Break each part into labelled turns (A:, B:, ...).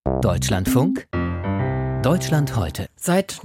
A: Deutschlandfunk, Deutschland heute.
B: Seit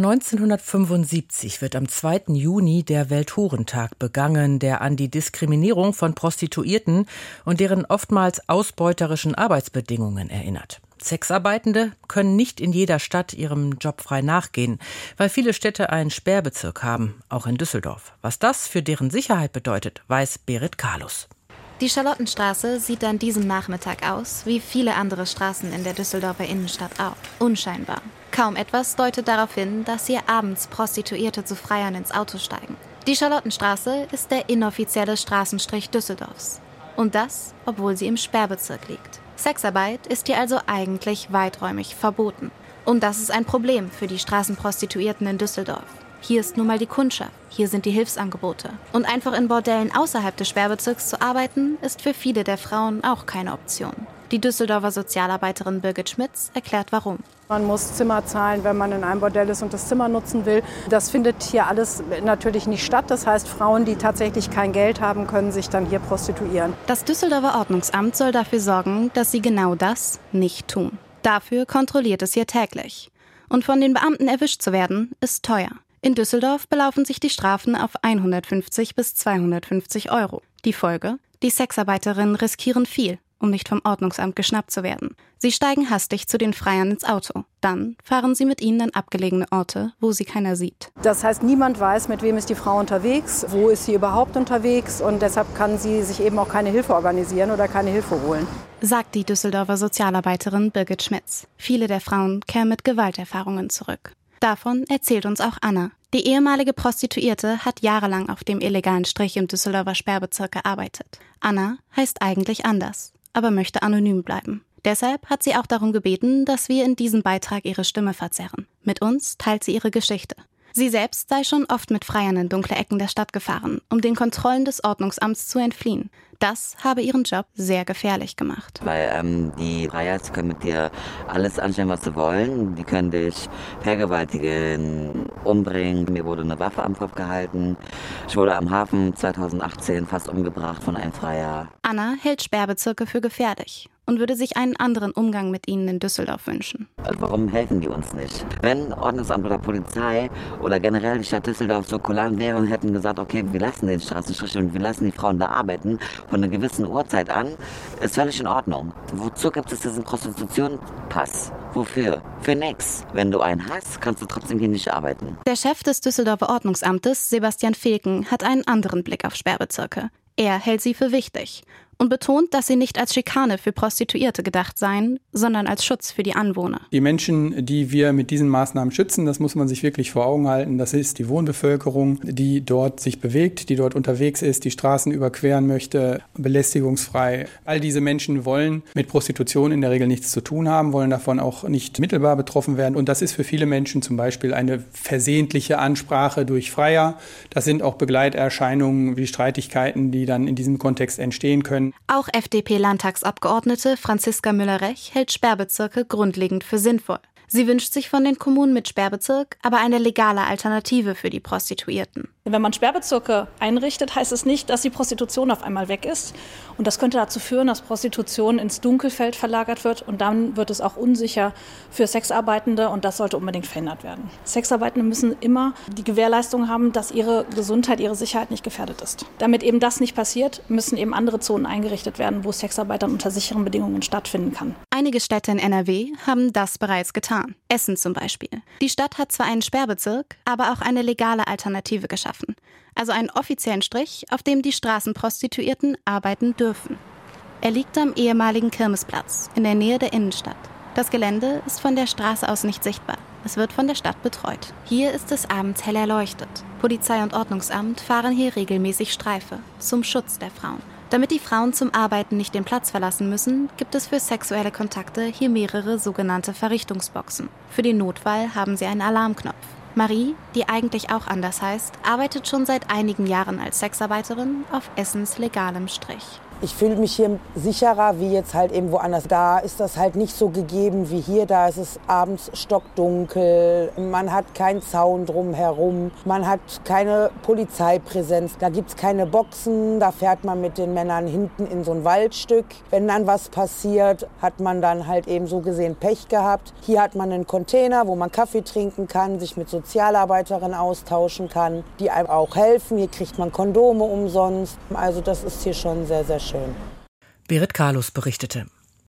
B: 1975 wird am 2. Juni der Welthurentag begangen, der an die Diskriminierung von Prostituierten und deren oftmals ausbeuterischen Arbeitsbedingungen erinnert. Sexarbeitende können nicht in jeder Stadt ihrem Job frei nachgehen, weil viele Städte einen Sperrbezirk haben, auch in Düsseldorf. Was das für deren Sicherheit bedeutet, weiß Berit Karlus.
C: Die Charlottenstraße sieht an diesem Nachmittag aus, wie viele andere Straßen in der Düsseldorfer Innenstadt auch. Unscheinbar. Kaum etwas deutet darauf hin, dass hier abends Prostituierte zu Freiern ins Auto steigen. Die Charlottenstraße ist der inoffizielle Straßenstrich Düsseldorfs. Und das, obwohl sie im Sperrbezirk liegt. Sexarbeit ist hier also eigentlich weiträumig verboten. Und das ist ein Problem für die Straßenprostituierten in Düsseldorf. Hier ist nun mal die Kundschaft, hier sind die Hilfsangebote. Und einfach in Bordellen außerhalb des Sperrbezirks zu arbeiten, ist für viele der Frauen auch keine Option. Die Düsseldorfer Sozialarbeiterin Birgit Schmitz erklärt warum.
D: Man muss Zimmer zahlen, wenn man in einem Bordell ist und das Zimmer nutzen will. Das findet hier alles natürlich nicht statt. Das heißt, Frauen, die tatsächlich kein Geld haben, können sich dann hier prostituieren.
C: Das Düsseldorfer Ordnungsamt soll dafür sorgen, dass sie genau das nicht tun. Dafür kontrolliert es hier täglich. Und von den Beamten erwischt zu werden, ist teuer. In Düsseldorf belaufen sich die Strafen auf 150 bis 250 Euro. Die Folge? Die Sexarbeiterinnen riskieren viel, um nicht vom Ordnungsamt geschnappt zu werden. Sie steigen hastig zu den Freiern ins Auto. Dann fahren sie mit ihnen an abgelegene Orte, wo sie keiner sieht.
D: Das heißt, niemand weiß, mit wem ist die Frau unterwegs, wo ist sie überhaupt unterwegs und deshalb kann sie sich eben auch keine Hilfe organisieren oder keine Hilfe holen.
C: Sagt die Düsseldorfer Sozialarbeiterin Birgit Schmitz. Viele der Frauen kehren mit Gewalterfahrungen zurück. Davon erzählt uns auch Anna. Die ehemalige Prostituierte hat jahrelang auf dem illegalen Strich im Düsseldorfer Sperrbezirk gearbeitet. Anna heißt eigentlich anders, aber möchte anonym bleiben. Deshalb hat sie auch darum gebeten, dass wir in diesem Beitrag ihre Stimme verzerren. Mit uns teilt sie ihre Geschichte. Sie selbst sei schon oft mit Freiern in dunkle Ecken der Stadt gefahren, um den Kontrollen des Ordnungsamts zu entfliehen. Das habe ihren Job sehr gefährlich gemacht.
E: Weil die Freier können mit dir alles anstellen, was sie wollen. Die können dich vergewaltigen, umbringen. Mir wurde eine Waffe am Kopf gehalten. Ich wurde am Hafen 2018 fast umgebracht von einem Freier.
C: Anna hält Sperrbezirke für gefährlich und würde sich einen anderen Umgang mit ihnen in Düsseldorf wünschen.
E: Warum helfen die uns nicht? Wenn Ordnungsamt oder Polizei oder generell die Stadt Düsseldorf so kulant wäre und hätten gesagt, okay, wir lassen den Straßenstrich und wir lassen die Frauen da arbeiten, von einer gewissen Uhrzeit an, ist völlig in Ordnung. Wozu gibt es diesen Prostitution-Pass? Wofür? Für nix. Wenn du einen hast, kannst du trotzdem hier nicht arbeiten.
C: Der Chef des Düsseldorfer Ordnungsamtes, Sebastian Fehlken, hat einen anderen Blick auf Sperrbezirke. Er hält sie für wichtig und betont, dass sie nicht als Schikane für Prostituierte gedacht seien, sondern als Schutz für die Anwohner.
F: Die Menschen, die wir mit diesen Maßnahmen schützen, das muss man sich wirklich vor Augen halten. Das ist die Wohnbevölkerung, die dort sich bewegt, die dort unterwegs ist, die Straßen überqueren möchte, belästigungsfrei. All diese Menschen wollen mit Prostitution in der Regel nichts zu tun haben, wollen davon auch nicht mittelbar betroffen werden. Und das ist für viele Menschen zum Beispiel eine versehentliche Ansprache durch Freier. Das sind auch Begleiterscheinungen wie Streitigkeiten, die dann in diesem Kontext entstehen können.
C: Auch FDP-Landtagsabgeordnete Franziska Müller-Rech hält Sperrbezirke grundlegend für sinnvoll. Sie wünscht sich von den Kommunen mit Sperrbezirk aber eine legale Alternative für die Prostituierten.
G: Wenn man Sperrbezirke einrichtet, heißt es nicht, dass die Prostitution auf einmal weg ist. Und das könnte dazu führen, dass Prostitution ins Dunkelfeld verlagert wird. Und dann wird es auch unsicher für Sexarbeitende. Und das sollte unbedingt verhindert werden. Sexarbeitende müssen immer die Gewährleistung haben, dass ihre Gesundheit, ihre Sicherheit nicht gefährdet ist. Damit eben das nicht passiert, müssen eben andere Zonen eingerichtet werden, wo Sexarbeit dann unter sicheren Bedingungen stattfinden kann.
C: Einige Städte in NRW haben das bereits getan. Essen zum Beispiel. Die Stadt hat zwar einen Sperrbezirk, aber auch eine legale Alternative geschaffen. Also einen offiziellen Strich, auf dem die Straßenprostituierten arbeiten dürfen. Er liegt am ehemaligen Kirmesplatz in der Nähe der Innenstadt. Das Gelände ist von der Straße aus nicht sichtbar. Es wird von der Stadt betreut. Hier ist es abends hell erleuchtet. Polizei und Ordnungsamt fahren hier regelmäßig Streife zum Schutz der Frauen. Damit die Frauen zum Arbeiten nicht den Platz verlassen müssen, gibt es für sexuelle Kontakte hier mehrere sogenannte Verrichtungsboxen. Für den Notfall haben sie einen Alarmknopf. Marie, die eigentlich auch anders heißt, arbeitet schon seit einigen Jahren als Sexarbeiterin auf Essens legalem Strich.
H: Ich fühle mich hier sicherer wie jetzt halt eben woanders. Da ist das halt nicht so gegeben wie hier. Da ist es abends stockdunkel. Man hat keinen Zaun drumherum. Man hat keine Polizeipräsenz. Da gibt es keine Boxen. Da fährt man mit den Männern hinten in so ein Waldstück. Wenn dann was passiert, hat man dann halt eben so gesehen Pech gehabt. Hier hat man einen Container, wo man Kaffee trinken kann, sich mit Sozialarbeiterinnen austauschen kann, die einem auch helfen. Hier kriegt man Kondome umsonst. Also das ist hier schon sehr, sehr schön.
B: Berit Carlus berichtete.